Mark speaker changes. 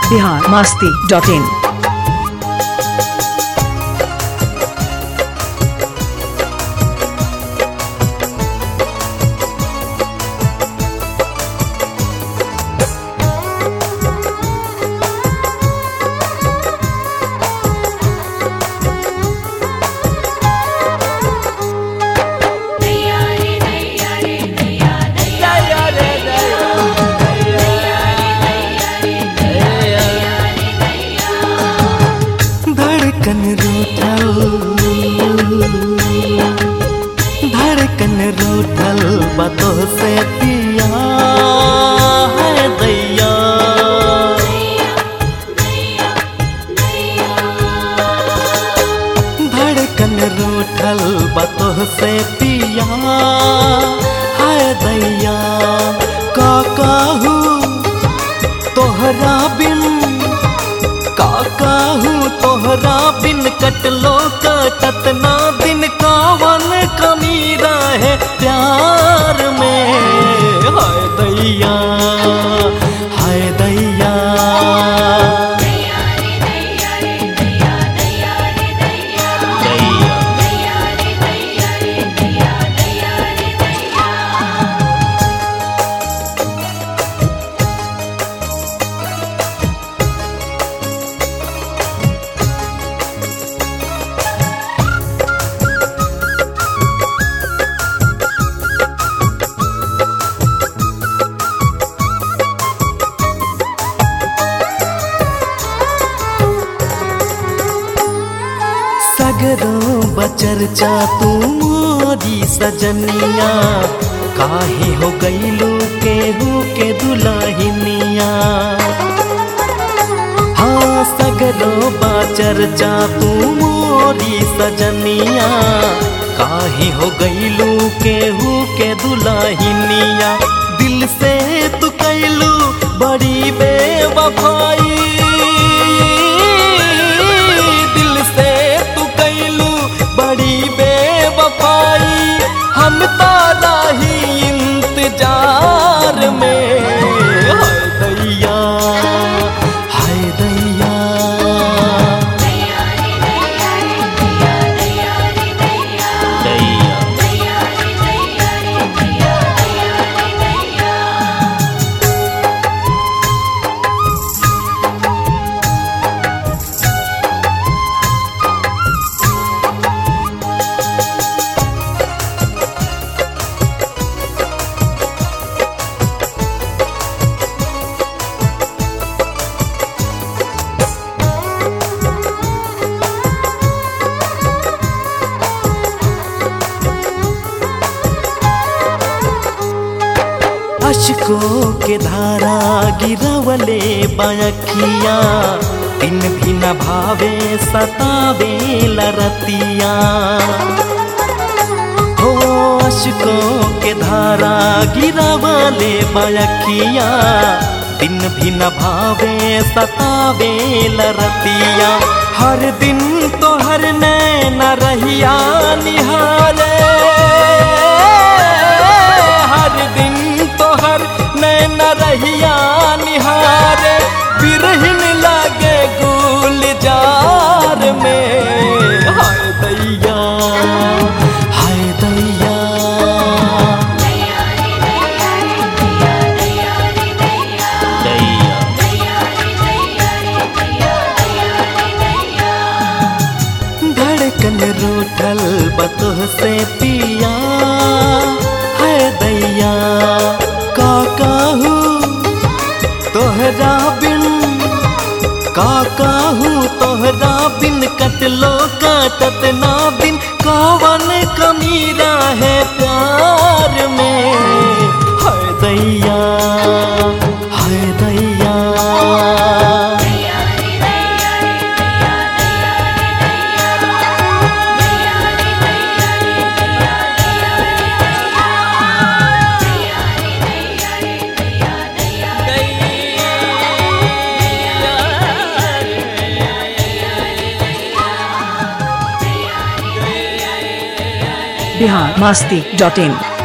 Speaker 1: biharmasti.in।
Speaker 2: धड़कन रूठल बातों से पिया है दैया। धड़कन रूठल बातों से पिया है दैया। का कहूँ तोहरा बिन, का कहूँ तोहरा बिन कटलो कटत ना दिन। कावन कमी रहे प्यार में हाय दैया, हाय दैया। सगरों बचर्चा तू मोरी सजनिया। काहे हो गईलू केहू के दुल्हनिया। हाँ सगरों बचर्चा तू मोरी सजनिया। काहे हो गईलू केहू के दुल्हनिया। दिल से तू कैलू बड़ी बेवफाई। हम तारा ही इंतजार में हाय दैया, हाय दैया। अशकों के धारा गिरवले बायखिया। दिन भी न भावे सतावे लरतिया। हो अशकों के धारा गिरवले बायखिया। दिन भी न भावे सतावे लरतिया। हर दिन तो हर नैन रहिया निहारे। हर दिन नैन रहिया निहारे। बिरहिन लागे गुलजार में हाय दैया, हाय दैया। धड़कन रूठल बातों से पिया है दैया। का कहूँ तोहरा बिन, का कहूँ तोहरा बिन कटलो कटत ना दिन। कावन कमी रहे प्यार में हाय दैया, हाय दैया।
Speaker 1: biharmasti.in।